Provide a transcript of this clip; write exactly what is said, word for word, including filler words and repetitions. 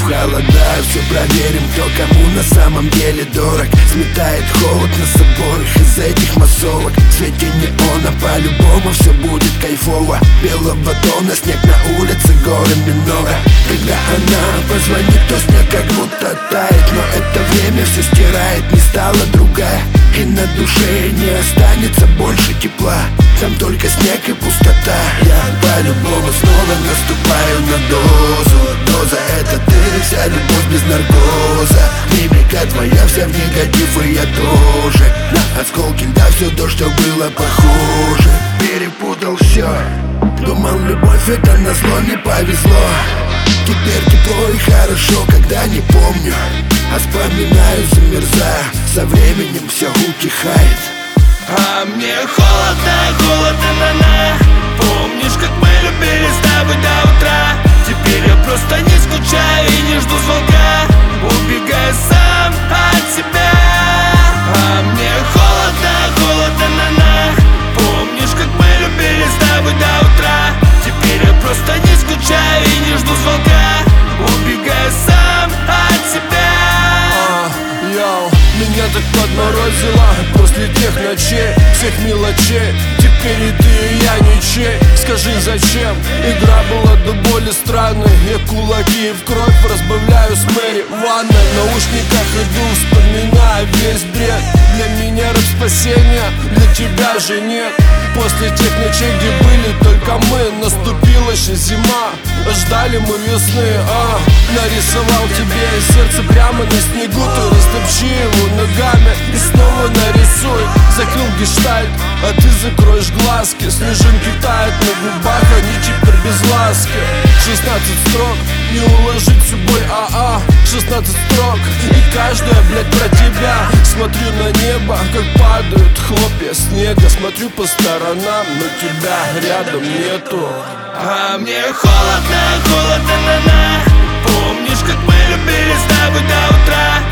холода, все проверим, кто кому на самом деле дорог. Сметает холод на соборах из этих массовок. В свете неона по-любому все будет кайфово. Белого тона снег на улице, горами много. Когда она позвонит, то снег как будто тает. Но это время все стирает, не стала другая. И на душе не останется больше тепла. Там только снег и пустота. Я по-любому снова наступаю на дозу. Доза — это ты, вся любовь без наркоза. Мимика твоя вся в негатив, и я тоже. На осколки льда все то, что было похоже. Перепутал все. Думал, любовь это назло, не повезло. Теперь тепло и хорошо, когда не помню, а вспоминаю, замерзаю. Со временем все утихает. А мне холодно, холодно, на-на. Помнишь, как мы любили с тобой до утра? Теперь я просто не скучаю и не жду звонка, убегаю сам от тебя. А мне холодно, холодно, на-на. Помнишь, как мы любили с тобой до утра? Теперь я просто не скучаю и не жду звонка, убегаю сам от тебя. Йоу, меня так подморозило после тех ночей, всех мелочей. Теперь и ты, и я ничей. Скажи, зачем? Игра была до боли странной. Я кулаки в кровь разбавляю с Мэри в ванной. В наушниках иду, вспоминаю весь бред. Для меня рэп спасения, для тебя же нет. После тех ночей, где были только мы, наступила еще зима. Ждали мы весны, а нарисовал тебе сердце прямо на снегу. Ты растопчи его ногами и снова нарисуй. Закрыл гештальт, а ты закроешь глазки. Снежинки тают на губах, они теперь без ласки. Шестнадцать строк, не уложить всю боль, а-а. Шестнадцать строк, и каждая, блядь, про тебя. Смотрю на небо, как падают хлопья снега. Смотрю по сторонам, но тебя рядом нету. А мне холодно, холодно, на-на. Помнишь, как мы любили с тобой до утра?